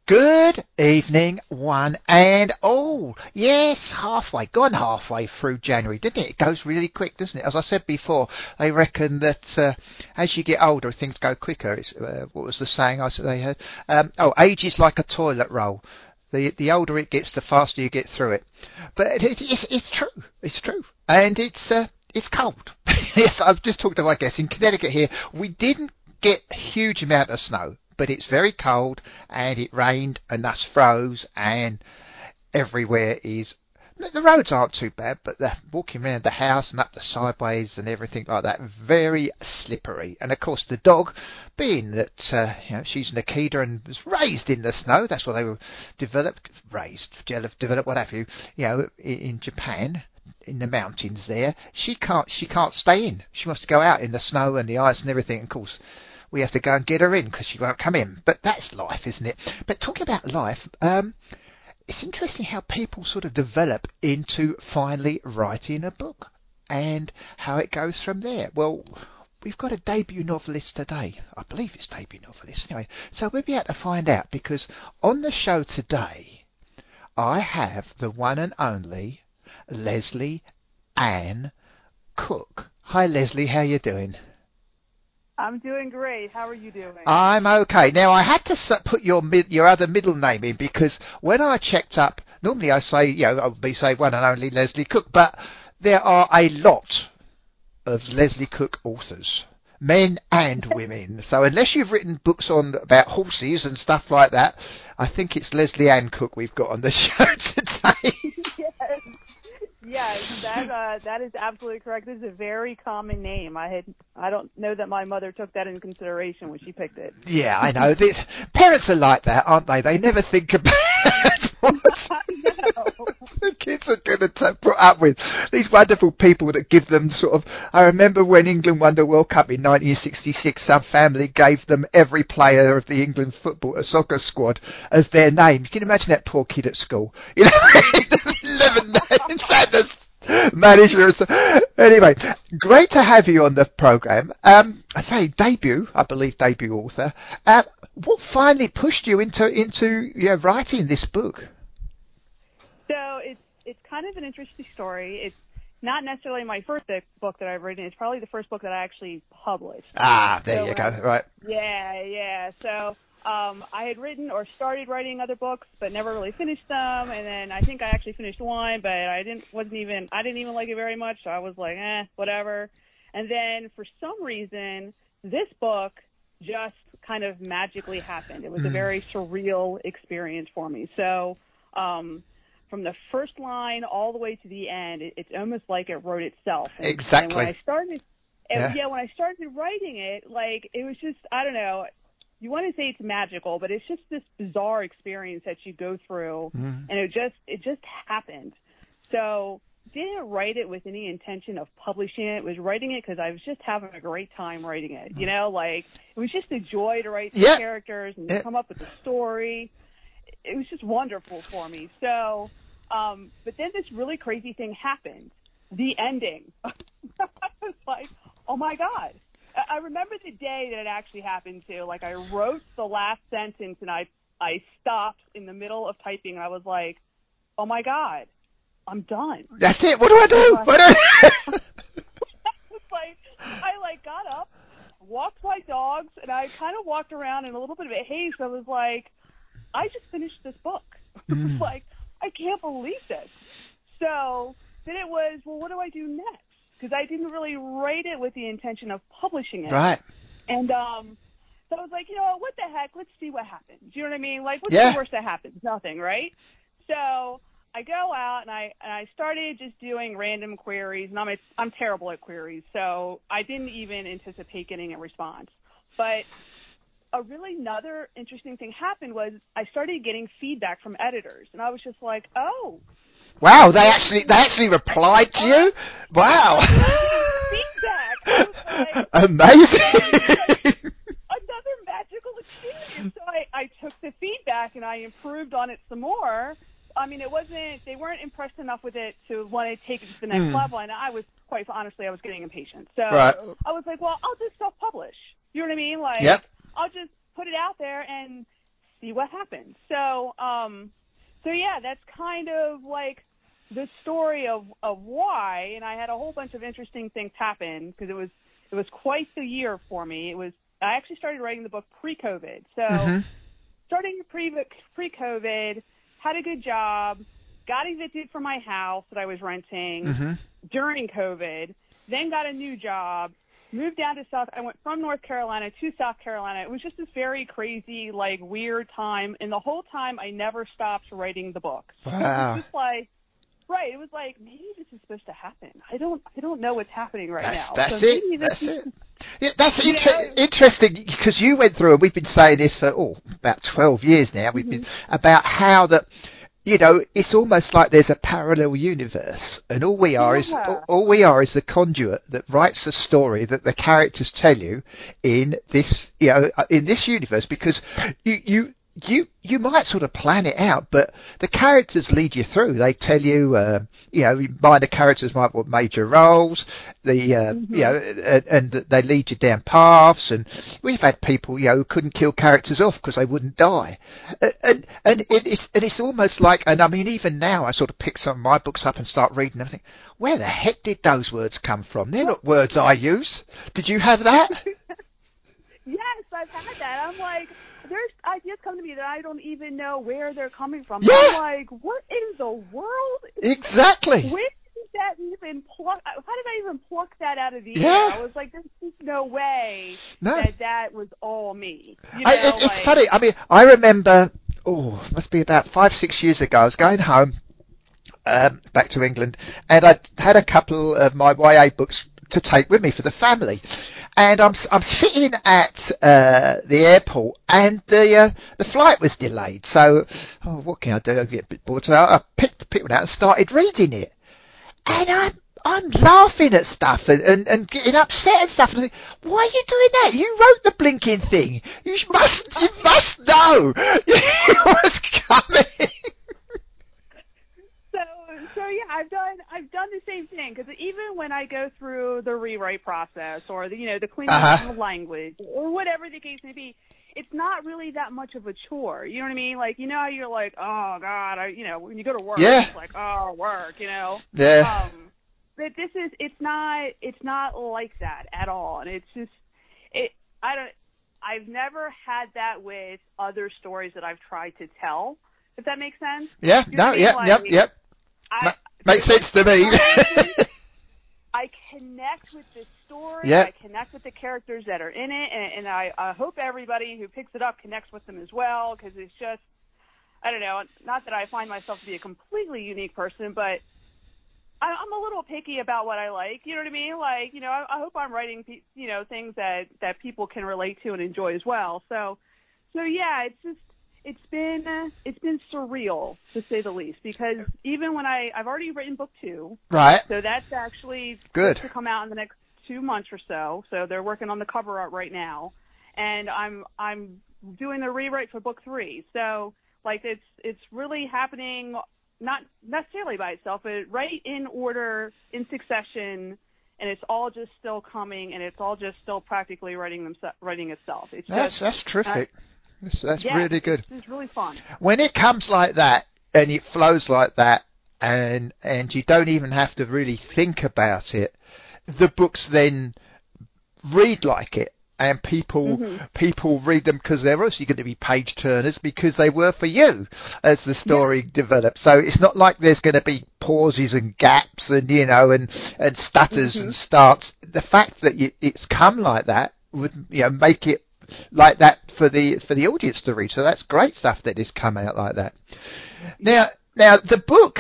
Good evening, one and all. Yes, gone halfway through January, didn't it? It goes really quick, doesn't it? As I said before, they reckon that as you get older, things go quicker. What was the saying they had? Age is like a toilet roll. The older it gets, the faster you get through it. But it's true. It's true. And it's cold. Yes, I've just talked about, I guess, in Connecticut here, we didn't get a huge amount of snow, but it's very cold and it rained and thus froze and everywhere is, the roads aren't too bad, but the walking around the house and up the sideways and everything like that, very slippery. And of course the dog, being that she's Nikita and was raised in the snow, that's what they were developed, what have you, in Japan, in the mountains there, she can't stay in. She wants to go out in the snow and the ice and everything. Of course, we have to go and get her in because she won't come in. But that's life, isn't it? But talking about life, it's interesting how people sort of develop into finally writing a book and how it goes from there. Well, we've got a debut novelist today. I believe it's debut novelist anyway. So we'll be able to find out, because on the show today, I have the one and only Lesley Ann Cook. Hi Leslie, how you doing? I'm doing great. How are you doing? I'm okay. Now I had to put your other middle name in because when I checked up, normally I say, I'll say one and only Lesley Cook, but there are a lot of Lesley Cook authors, men and women. So unless you've written books about horses and stuff like that, I think it's Lesley Ann Cook we've got on the show today. Yes, that is absolutely correct. This is a very common name. I don't know that my mother took that into consideration when she picked it. Yeah, I know. Parents are like that, aren't they? They never think about what the kids are going to put up with. These wonderful people that give them sort of... I remember when England won the World Cup in 1966, some family gave them every player of the England soccer squad as their name. You can imagine that poor kid at school. 11 names, manager. Anyway, great to have you on the program. I say debut author. What finally pushed you into writing this book? So it's kind of an interesting story. It's not necessarily my first book that I've written. It's probably the first book that I actually published. There you go. Right. Yeah. So I had written or started writing other books, but never really finished them. And then I think I actually finished one, but I didn't even like it very much. So I was like, whatever. And then for some reason, this book just kind of magically happened. It was a very surreal experience for me. So, from the first line all the way to the end, it's almost like it wrote itself. Exactly. And when I started, when I started writing it, like, it was just, I don't know. You want to say it's magical, but it's just this bizarre experience that you go through, and it just happened. So didn't write it with any intention of publishing it. Was writing it because I was just having a great time writing it. Like, it was just a joy to write the characters and to come up with the story. It was just wonderful for me. So, but then this really crazy thing happened. The ending. I was like, oh my God. I remember the day that it actually happened too. Like, I wrote the last sentence and I stopped in the middle of typing and I was like, oh my God, I'm done. That's it. What do I do? I got up, walked my dogs, and I kind of walked around in a little bit of a haze. I was like, I just finished this book. Like, I can't believe this. So then it was, well, what do I do next? Because I didn't really write it with the intention of publishing it. Right. And so I was like, what the heck? Let's see what happens. You know what I mean? Like, what's the worst that happens? Nothing, right? So I go out and I started just doing random queries, and I'm terrible at queries, so I didn't even anticipate getting a response. But another interesting thing happened was I started getting feedback from editors, and I was just like, oh. Wow, they actually replied to you? Wow. Feedback. I was like, amazing. Another magical experience. So I took the feedback and I improved on it some more. I mean, they weren't impressed enough with it to want to take it to the next level, and I was, quite honestly, I was getting impatient. So I was like, well, I'll just self-publish. You know what I mean? Like, I'll just put it out there and see what happens. So yeah, that's kind of like the story of why. And I had a whole bunch of interesting things happen because it was quite the year for me. I actually started writing the book pre-COVID. So starting pre-COVID, had a good job, got evicted from my house that I was renting during COVID, then got a new job, moved down to I went from North Carolina to South Carolina. It was just this very crazy, like, weird time. And the whole time I never stopped writing the book. Wow. It was just like, right. It was like, maybe this is supposed to happen. I don't know what's happening right now. That's so it. That's it. Yeah, that's interesting because you went through, and we've been saying this for about 12 years now. We've been about how that, it's almost like there's a parallel universe, and all we are is the conduit that writes a story that the characters tell you in this, in this universe, because you might sort of plan it out, but the characters lead you through. They tell you, minor characters might want major roles, and they lead you down paths. And we've had people, who couldn't kill characters off because they wouldn't die. And it's almost like, and I mean, even now I sort of pick some of my books up and start reading them and think, where the heck did those words come from? They're not words I use. Did you have that? Yes, I've had that. I'm like, there's ideas come to me that I don't even know where they're coming from. Yeah. I'm like, what in the world? Exactly. Where did that even pluck? How did I even pluck that out of the air? I was like, there's just no way that was all me. It's funny. I mean, I remember, must be about 5-6 years ago, I was going home, back to England, and I had a couple of my YA books to take with me for the family. And I'm sitting at the airport, and the flight was delayed. So, what can I do? I get a bit bored. So I picked one out and started reading it. And I'm laughing at stuff and getting upset and stuff. And I think, why are you doing that? You wrote the blinking thing. You must know it was coming. So yeah, I've done the same thing, because even when I go through the rewrite process or the cleaning up of the language or whatever the case may be, it's not really that much of a chore. You know what I mean? Like, how you're like, oh God, when you go to work, it's like, oh, work, Yeah. But it's not like that at all, and it's just I've never had that with other stories that I've tried to tell, if that makes sense. Yeah. Yep. Makes sense to me. I connect with this story. Yep. I connect with the characters that are in it, and I hope everybody who picks it up connects with them as well, because it's just, I don't know, not that I find myself to be a completely unique person, but I'm a little picky about what I like. You know what I mean? Like, I hope I'm writing, things that people can relate to and enjoy as well. So yeah, it's been surreal, to say the least, because even when I've already written book 2. Right. So that's actually good to come out in the next 2 months or so. So they're working on the cover art right now, and I'm doing the rewrite for book 3. So like it's really happening, not necessarily by itself, but right in order, in succession, and it's all just still coming, and it's all just still practically writing itself. That's terrific. That's really good. It's really fun. When it comes like that and it flows like that, and you don't even have to really think about it, the books then read like it, and people read them because they're also going to be page turners, because they were for you as the story develops. So it's not like there's going to be pauses and gaps and and stutters and starts. The fact that it's come like that would make it like that for the audience to read. So that's great stuff that has come out like that. Now the book,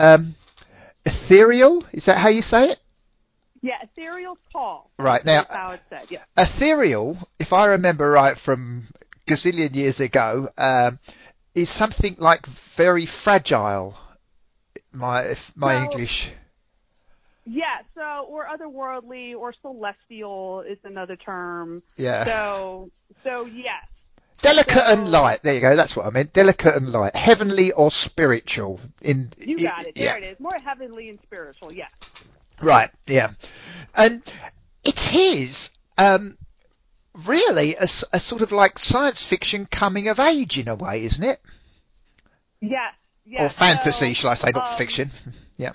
Ethereal, is that how you say it? Yeah, Ethereal Call. Right. Now, that's how it's said. Yeah. Ethereal, if I remember right from gazillion years ago, is something like very fragile. My English. Yeah, or otherworldly or celestial is another term. Yeah. So yes. Delicate and light. There you go. That's what I meant. Delicate and light. Heavenly or spiritual. You got it. There it is. More heavenly and spiritual. Yeah. Right. Yeah. And it is. really a sort of like science fiction coming of age in a way, isn't it? Yes. Or fantasy, shall I say, not fiction. Yeah.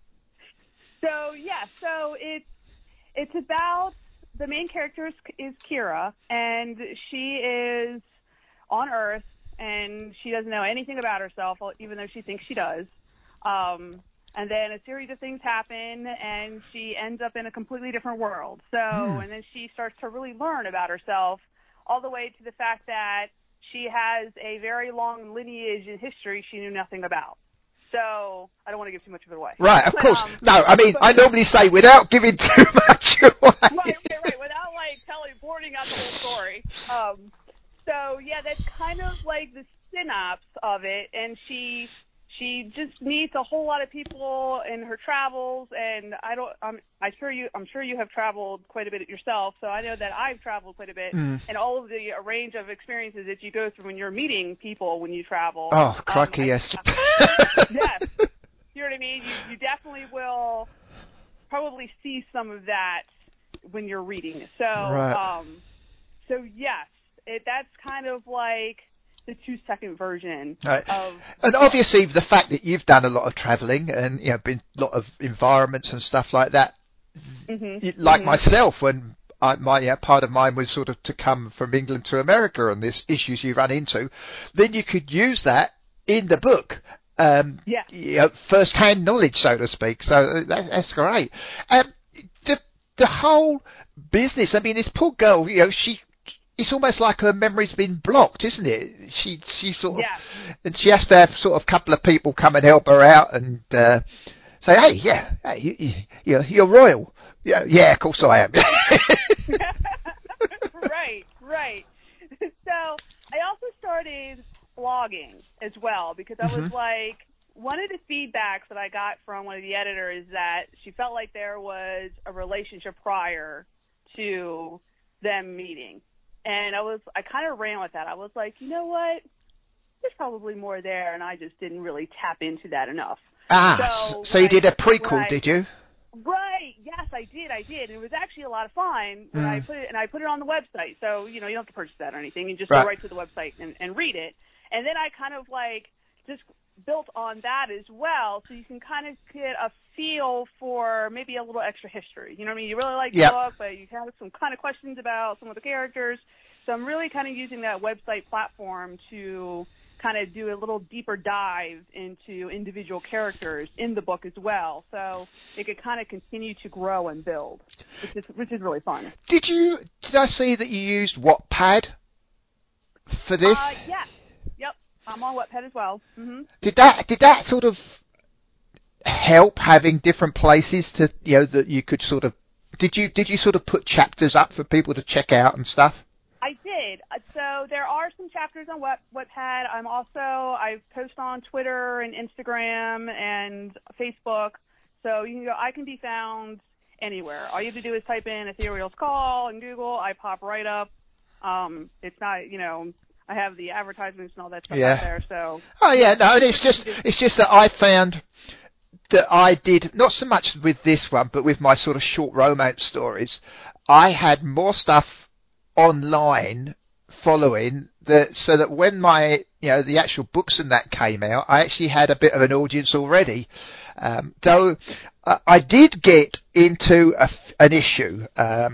So it's about, the main character is Kira, and she is on Earth, and she doesn't know anything about herself, even though she thinks she does. And then a series of things happen, and she ends up in a completely different world. And then she starts to really learn about herself, all the way to the fact that she has a very long lineage in history she knew nothing about. So I don't want to give too much of it away. Right, of course. No, I mean, I normally say without giving too much away. Right. Without boarding out the whole story. So yeah, that's kind of like the synopsis of it, and she just meets a whole lot of people in her travels, and I'm sure you have traveled quite a bit yourself, so I know that I've traveled quite a bit, and all of the range of experiences that you go through when you're meeting people when you travel. Oh, crikey, yes. Yes. You know what I mean? You definitely will probably see some of that when you're reading. So, right. So yes, that's kind of like the 2-second version of. And obviously, the fact that you've done a lot of travelling and been a lot of environments and stuff like that, myself, when part of mine was sort of to come from England to America and there's issues you run into, then you could use that in the book. First-hand knowledge, so to speak. So that's great. The whole business. I mean, this poor girl. It's almost like her memory's been blocked, isn't it? She sort of, and she has to have sort of a couple of people come and help her out and say, hey, you're royal. Yeah, of course I am. Right. So I also started blogging as well, because I was like, one of the feedbacks that I got from one of the editors is that she felt like there was a relationship prior to them meeting. And I kind of ran with that. I was like, you know what? There's probably more there, and I just didn't really tap into that enough. So you did a prequel, did you? Right. Yes, I did. And it was actually a lot of fun when I put it on the website. So, you don't have to purchase that or anything. You just go right to the website and read it. And then I kind of just built on that as well, so you can kind of get a feel for maybe a little extra history. You know what I mean? You really like the book, but you have some kind of questions about some of the characters. So I'm really kind of using that website platform to kind of do a little deeper dive into individual characters in the book as well, so it could kind of continue to grow and build, which is really fun. Did I see that you used Wattpad for this? Yeah. Yep. I'm on Wattpad as well. Mm-hmm. Did that sort of help, having different places to that you could sort of did you sort of put chapters up for people to check out and stuff? I did. So there are some chapters on Wattpad. I post on Twitter and Instagram and Facebook. So I can be found anywhere. All you have to do is type in Ethereal's Call in Google. I pop right up. It's not, I have the advertisements and all that stuff out there. So. Oh yeah, no, it's just that I found that I did, not so much with this one, but with my sort of short romance stories, I had more stuff online following that, so that when my the actual books and that came out, I actually had a bit of an audience already. Though I did get into an issue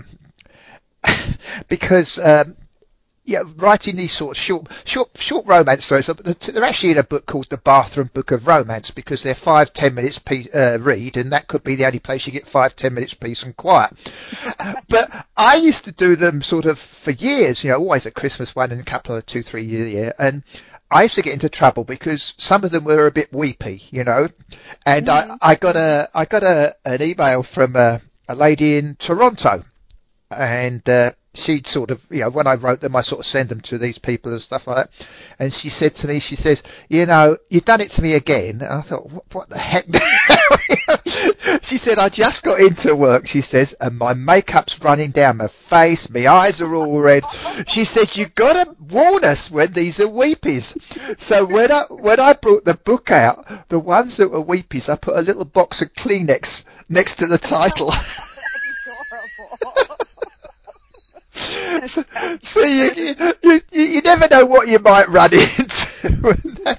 because writing these sort of short romance stories. They're actually in a book called The Bathroom Book of Romance, because they're 5-10 minutes read, and that could be the only place you get 5-10 minutes peace and quiet. But I used to do them sort of for years, always at Christmas one and a couple of 2-3 years a year, and I used to get into trouble because some of them were a bit weepy, and I got an email from a lady in Toronto, and she'd sort of, when I wrote them, I sort of send them to these people and stuff like that. And she said to me, she says, you've done it to me again. And I thought, what the heck? She said, I just got into work, she says, and my makeup's running down my face, my eyes are all red. She said, you've got to warn us when these are weepies. So when I brought the book out, the ones that were weepies, I put a little box of Kleenex next to the title. So you never know what you might run into.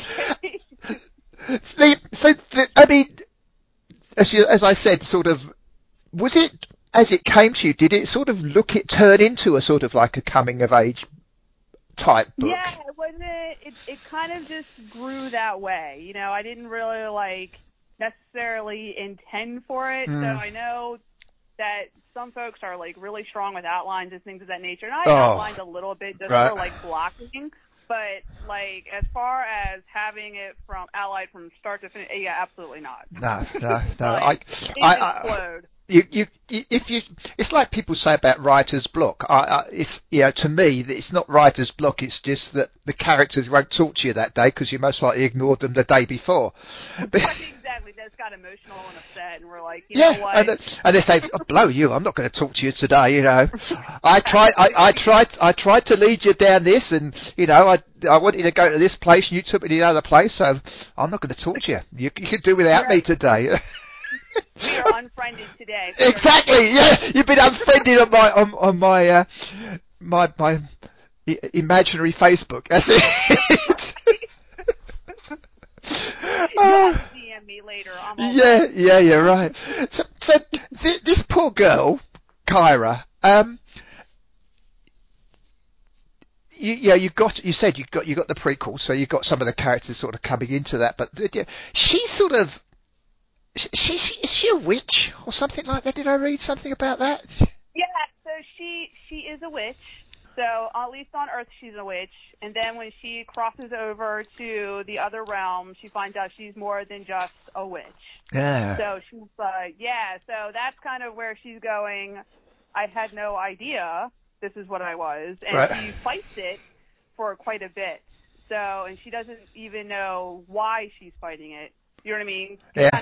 I mean, as I said, sort of, was it, as it came to you, did it sort of turn into a sort of like a coming of age type book? Yeah, it kind of just grew that way. You know, I didn't really necessarily intend for it. So I know that some folks are really strong with outlines and things of that nature. And I outlined a little bit just for blocking. But as far as having it outlined from start to finish, yeah, absolutely not. No. It explode. It's like people say about writer's block. It's, to me, it's not writer's block. It's just that the characters won't talk to you that day because you most likely ignored them the day before. Exactly. That's got emotional and upset, and we're like, you know what? And they say, oh, blow you! I'm not going to talk to you today. You know, I tried to lead you down this, and I wanted you to go to this place, and you took me to the other place. So I'm not going to talk to you. You can do without me today. We are unfriended today. Exactly. Yeah, you've been unfriended on my imaginary Facebook. That's it. You'll have to DM me later. Yeah, right. So this poor girl, Kyra. You said you got the prequel, so you got some of the characters sort of coming into that, but she sort of. Is she a witch or something like that? Did I read something about that? Yeah, so she is a witch. So at least on Earth she's a witch. And then when she crosses over to the other realm, she finds out she's more than just a witch. Yeah. So she's so that's kind of where she's going. I had no idea this is what I was. And she fights it for quite a bit. So, and she doesn't even know why she's fighting it. You know what I mean?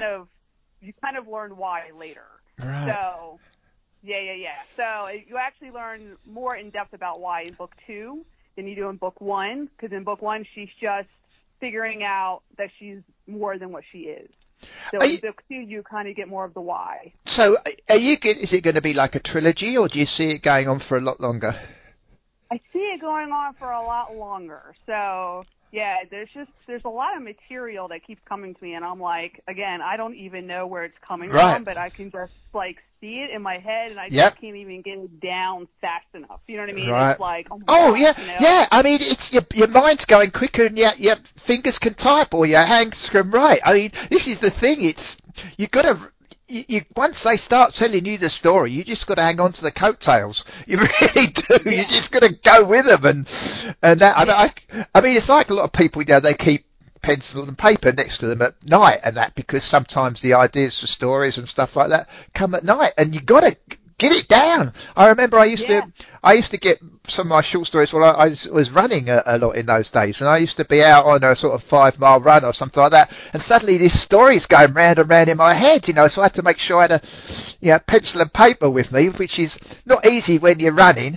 You kind of learn why later. Right. So, yeah. So you actually learn more in depth about why in book 2 than you do in book 1, because in book 1 she's just figuring out that she's more than what she is. So in book 2 you kind of get more of the why. So is it going to be like a trilogy, or do you see it going on for a lot longer? I see it going on for a lot longer. So yeah, there's a lot of material that keeps coming to me, and I'm like, again, I don't even know where it's coming from, but I can just see it in my head, and I just can't even get it down fast enough. You know what I mean? Right. It's like, oh my gosh, yeah. I mean, it's your mind's going quicker, and yet your fingers can type or your hands can write. I mean, this is the thing. You've got to. Once they start telling you the story, you just got to hang on to the coattails. You really do. Yeah. You just got to go with them, and that. Yeah. I mean, it's like a lot of people. They keep pencil and paper next to them at night, and that because sometimes the ideas for stories and stuff like that come at night, and you got to get it down. I remember I used to get some of my short stories while I was running a lot in those days, and I used to be out on a sort of 5-mile run or something like that, and suddenly this story's going round and round in my head, so I had to make sure I had a pencil and paper with me, which is not easy when you're running,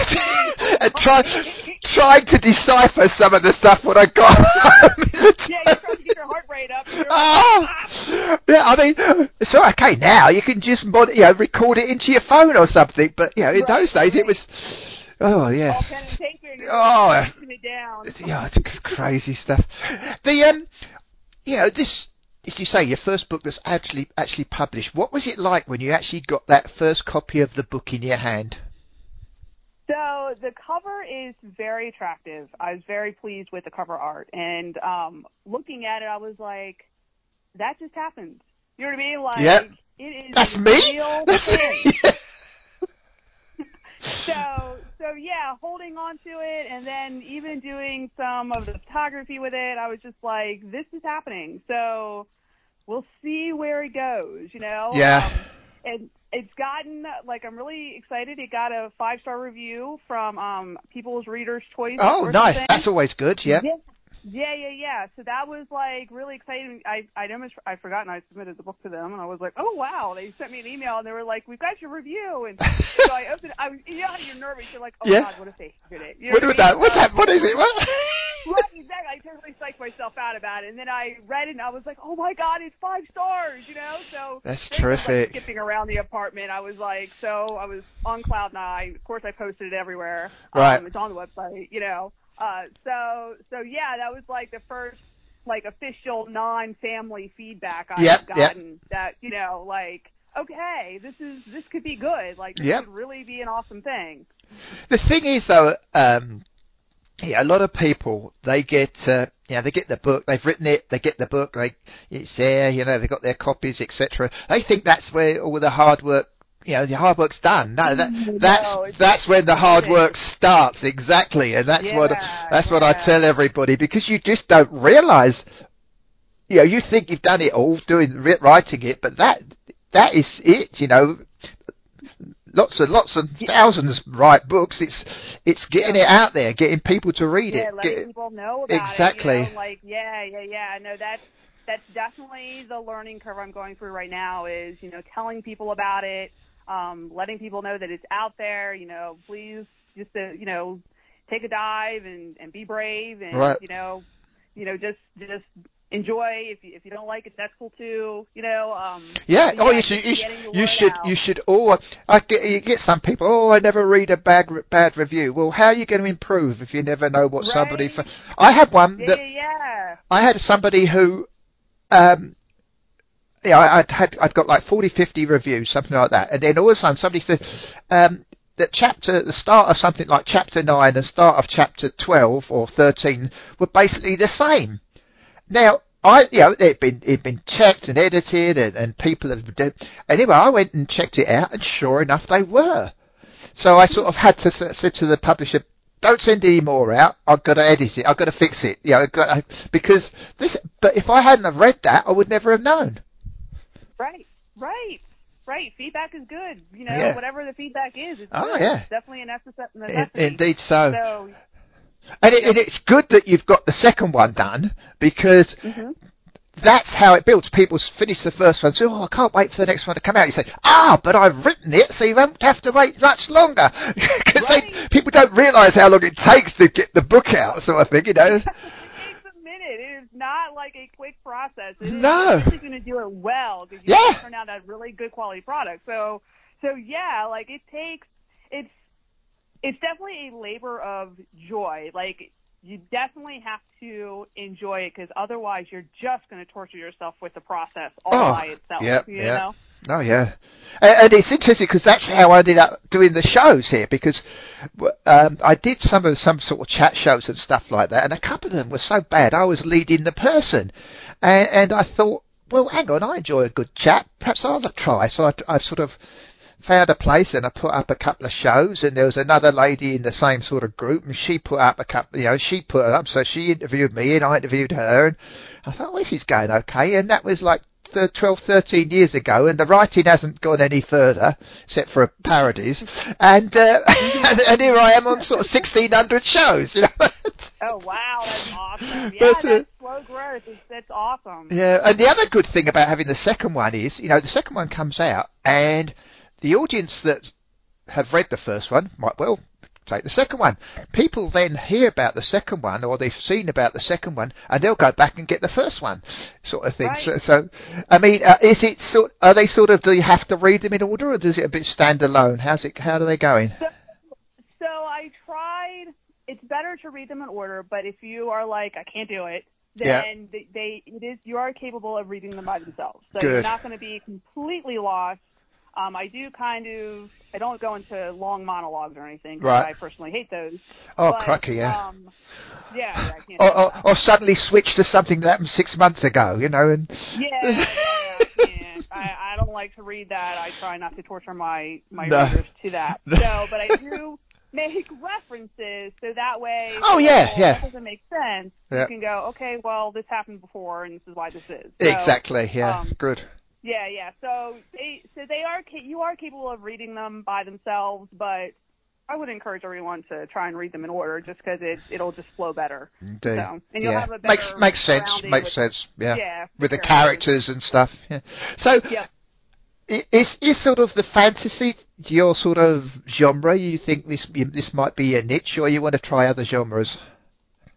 and trying to decipher some of the stuff what I got. Yeah, you're trying to get your heart rate up. Yeah, I mean, so okay, now you can just record it into your phone or something, but in those days it was, all pen and paper, and you're it down. Yeah, it's crazy stuff. This, as you say, your first book that's actually published. What was it like when you actually got that first copy of the book in your hand? So the cover is very attractive. I was very pleased with the cover art, and looking at it, I was like, that just happened. You know what I mean? Like, it is that's a me. real That's thing. me. So yeah, holding on to it, and then even doing some of the photography with it, I was just like, this is happening. So we'll see where it goes, Yeah. And it's gotten, I'm really excited. It got a 5-star review from People's Reader's Choice. Oh, nice. Something. That's always good, yeah. Yeah. So that was, really exciting. I'd forgotten I submitted the book to them, and I was like, oh, wow. They sent me an email, and they were like, we've got your review. And so I opened it. You're nervous. You're like, oh, God, what if they heard it? What is it? What? Right, exactly. I totally psyched myself out about it, and then I read it, and I was like, "Oh my God, it's 5 stars!" You know, so that's terrific. Like skipping around the apartment, I was on cloud nine. Of course, I posted it everywhere. Right. It's on the website. You know, so yeah, that was like the first official non-family feedback I've gotten. That okay, this could be good. This could really be an awesome thing. The thing is, though, a lot of people, they get the book, they've written it, they get the book, it's there, they've got their copies, etc. They think that's where all the hard work, the hard work's done. No, that's when the hard work starts, exactly, and that's what I tell everybody, because you just don't realise, you think you've done it all, writing it, but that is it, Lots and thousands write books. It's getting it out there, getting people to read it. Letting people know about exactly. it. No, that's definitely the learning curve I'm going through right now. Is telling people about it, letting people know that it's out there. Please just take a dive and be brave and right. Just enjoy. If you don't like it, that's cool too. You should. Oh, you get some people. Oh, I never read a bad review. Well, how are you going to improve if you never know what somebody? I had one that. I had somebody who. I'd got like 40, 50 reviews, something like that, and then all of a sudden somebody said. The start of something like chapter 9 and start of chapter 12 or 13 were basically the same. Now, it'd been checked and edited and people have done. Anyway, I went and checked it out and sure enough they were. So I sort of had to say to the publisher, don't send any more out. I've got to edit it. I've got to fix it. Because but if I hadn't have read that, I would never have known. Right. Feedback is good. Whatever the feedback is, it's definitely a necessity. Indeed so. And it's good that you've got the second one done, because that's how it builds. People finish the first one, say, I can't wait for the next one to come out. You say, but I've written it, so you won't have to wait much longer. Because people don't realise how long it takes to get the book out, sort of thing, It takes a minute. It is not like a quick process. You're really going to do it well, because you turn out a really good quality product. So it takes, it's definitely a labor of joy. You definitely have to enjoy it, because otherwise you're just going to torture yourself with the process by itself. You know? Oh, yeah. And it's interesting, because that's how I ended up doing the shows here, because I did some sort of chat shows and stuff like that, and a couple of them were so bad I was leading the person. And I thought, well, hang on, I enjoy a good chat. Perhaps I'll try. So I sort of found a place and I put up a couple of shows, and there was another lady in the same sort of group, and she put up a couple, she put it up, so she interviewed me and I interviewed her, and I thought, well, this is going okay, and that was like 12, 13 years ago, and the writing hasn't gone any further, except for parodies, and and here I am on sort of 1,600 shows, Oh, wow, that's awesome. Yeah, that's slow growth. That's awesome. Yeah, and the other good thing about having the second one is, the second one comes out, and the audience that have read the first one might well take the second one. People then hear about the second one, or they've seen about the second one, and they'll go back and get the first one, sort of thing. Right. So I mean, is it are they sort of, do you have to read them in order, or does it a bit standalone? How are they going? So I tried. It's better to read them in order, but if you are like, I can't do it, then you are capable of reading them by themselves. So you're not going to be completely lost. I don't go into long monologues or anything, because I personally hate those. Oh, crikey, yeah. I can't or suddenly switch to something that happened 6 months ago, and... I can't. I don't like to read that. I try not to torture my readers to that. So, but I do make references, so that way... that doesn't make sense. Yeah. You can go, okay, well, this happened before, and this is why this is. So, exactly, yeah, good. Yeah. So you are capable of reading them by themselves, but I would encourage everyone to try and read them in order, just because it'll just flow better. Indeed. So, and you'll have a better makes sense. Yeah. With the characters and stuff. Yeah. So is sort of the fantasy your sort of genre? You think this might be a niche, or you want to try other genres? So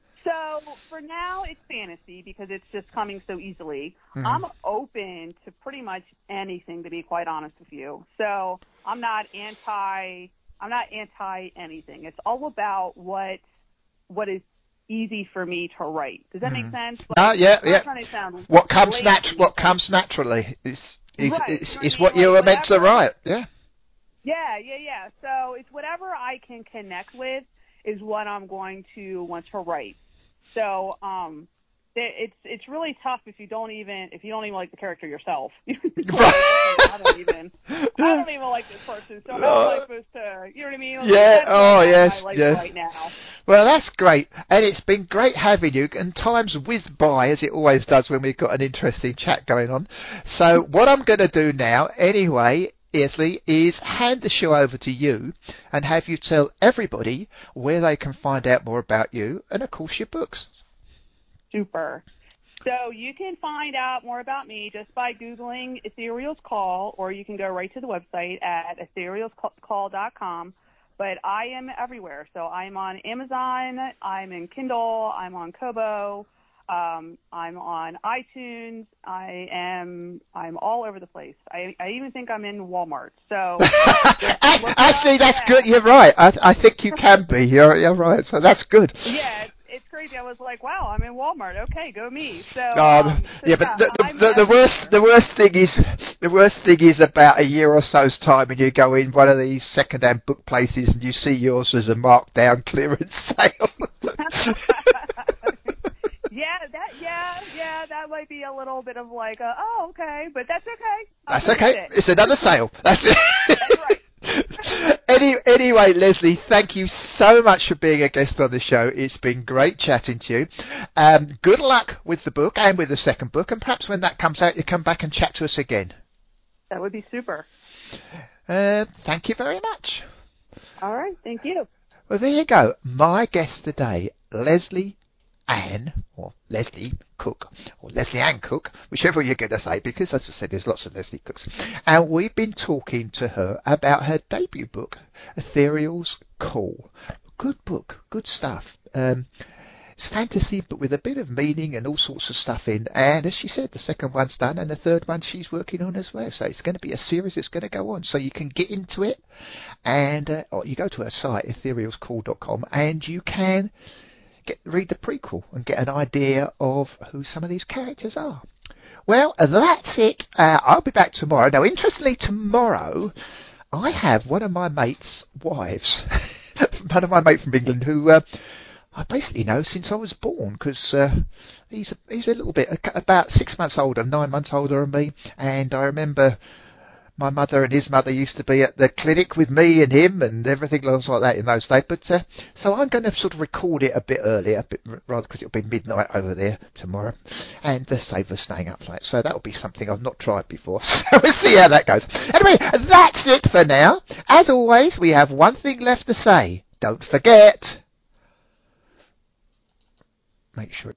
So for now, it's fantasy because it's just coming so easily. I'm open to pretty much anything, to be quite honest with you. So I'm not anti anything. It's all about what is easy for me to write. Does that make sense? Like, yeah. What comes naturally is what you were meant to write. Yeah. Yeah. So it's whatever I can connect with is what I'm going to want to write. So it's really tough if you don't even like the character yourself. I don't even like this person. So how am I supposed to? You know what I mean? Yeah. That's my life right now. Well, that's great, and it's been great having you. And time's whizzed by, as it always does when we've got an interesting chat going on. So what I'm going to do now, anyway, Easley, is hand the show over to you and have you tell everybody where they can find out more about you and, of course, your books. Super. So you can find out more about me just by Googling Ethereal's Call, or you can go right to the website at etherealscall.com. But I am everywhere. So I'm on Amazon, I'm in Kindle, I'm on Kobo, I'm on iTunes, I'm all over the place. I even think I'm in Walmart. So actually, that's good. You're right. I think you can be. You're right. So that's good. Yeah. It's crazy. I was like, wow, I'm in Walmart. Okay, go me. So, but the worst thing is about a year or so's time, and you go in one of these second-hand book places and you see yours as a markdown clearance sale. That might be a little bit of like, okay, but that's okay. That's okay. It's another sale. That's it. That's right. Anyway, Leslie, thank you so much for being a guest on the show. It's been great chatting to you. Good luck with the book and with the second book, and perhaps when that comes out, you come back and chat to us again. That would be super. Thank you very much. All right, thank you. Well, there you go. My guest today, Leslie Ann, or Leslie Cook, or Leslie Ann Cook, whichever you're going to say, because as I said, there's lots of Leslie Cooks. And we've been talking to her about her debut book, Ethereal's Call. Good book, good stuff. It's fantasy, but with a bit of meaning and all sorts of stuff in. And as she said, the second one's done, and the third one she's working on as well. So it's going to be a series that's going to go on. So you can get into it, and or you go to her site, etherealscall.com, and you can read the prequel and get an idea of who some of these characters are. Well, that's it. I'll be back tomorrow. Now, interestingly, tomorrow I have one of my mate's wives, one of my mate from England, who I basically know since I was born, because he's a little bit, about 6 months older, 9 months older than me, and I remember my mother and his mother used to be at the clinic with me and him and everything else like that in those days. But so I'm going to sort of record it a bit earlier, rather because it'll be midnight over there tomorrow, and save us staying up late. So that'll be something I've not tried before. So we'll see how that goes. Anyway, that's it for now. As always, we have one thing left to say. Don't forget. Make sure